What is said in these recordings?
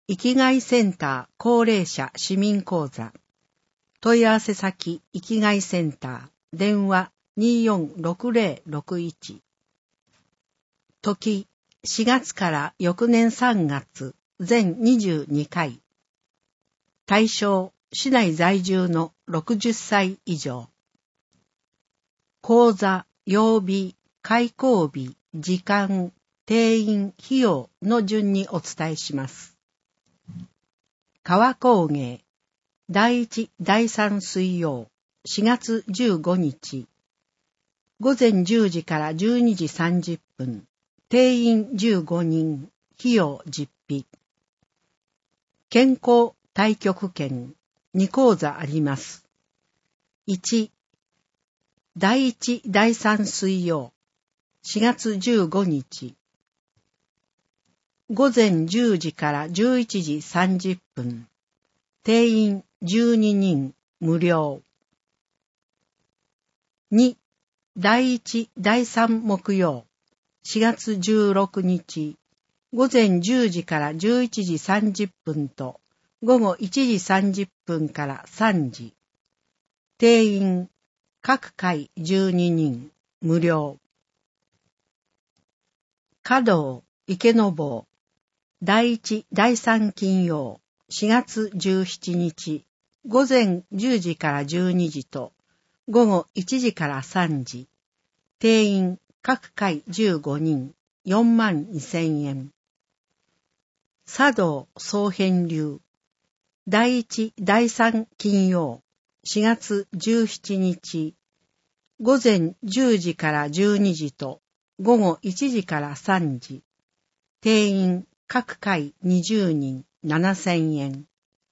生きがいセンター高齢者市民講座。問い合わせ先生きがいセンター。電話246061。時4月から翌年3月全22回。対象市内在住の60歳以上。講座、曜日、開講日、時間、定員、費用の順にお伝えします。川工芸、第1、第3水曜、4月15日。午前10時から12時30分。定員15人、費用実費。健康太極拳、2講座あります。1、第1、第3水曜、4月15日。午前10時から11時30分。定員12人、無料。2、第1、第3木曜、4月16日。午前10時から11時30分と、午後1時30分から3時。定員、各回12人、無料。華道、池坊。第1、第3金曜、4月17日、午前10時から12時と、午後1時から3時。定員、各回15人、42,000円。茶道、総編流。第1、第3金曜、4月17日、午前10時から12時と、午後1時から3時。定員、各回20人、7,000円。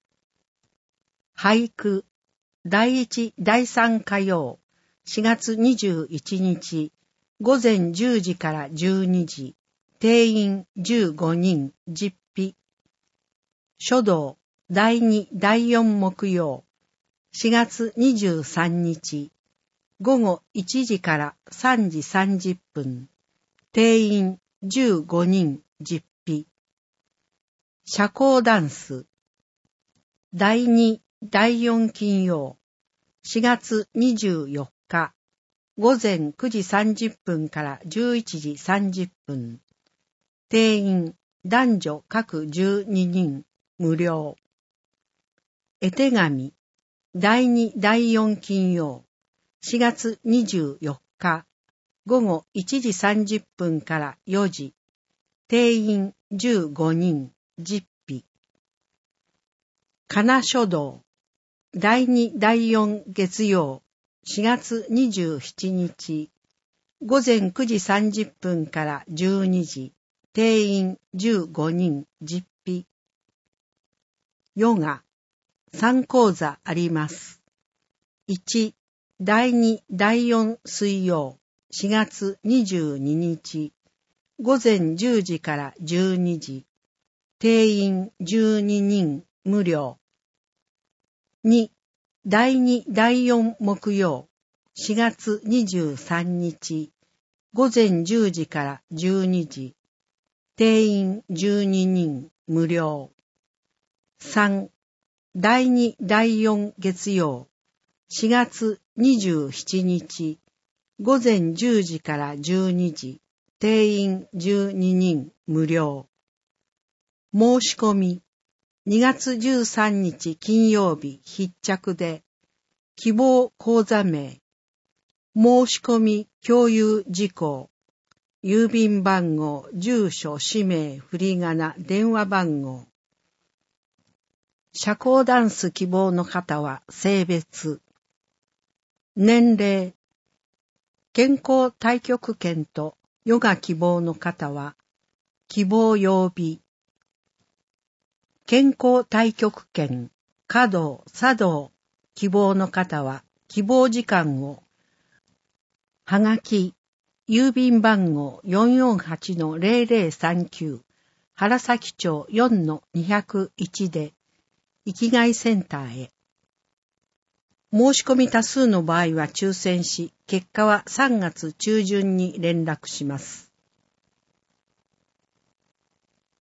俳句、第1、第3火曜、4月21日、午前10時から12時、定員15人、実費。書道、第2、第4木曜、4月23日、午後1時から3時30分、定員15人、実費。社交ダンス、第2、第4金曜、4月24日、午前9時30分から11時30分、定員、男女各12人、無料。絵手紙、第2、第4金曜、4月24日、午後1時30分から4時、定員15人、実費。かな書道、第2、第4月曜、4月27日、午前9時30分から12時、定員15人、実費。ヨガ、3講座あります。1、第2、第4水曜、4月22日、午前10時から12時、定員12人、無料。2、第2、第4木曜、4月23日、午前10時から12時、定員12人、無料。3、第2、第4月曜、4月27日、午前10時から12時、定員12人、無料。申し込み、2月13日金曜日必着で、希望講座名、申し込み共有事項、郵便番号、住所、氏名、振り仮名、電話番号。社交ダンス希望の方は性別、年齢、健康太極拳とヨガ希望の方は希望曜日、健康太極拳、華道、茶道希望の方は希望時間を、はがき、郵便番号 448-0039 原崎町 4-201 で生きがいセンターへ。申し込み多数の場合は抽選し、結果は3月中旬に連絡します。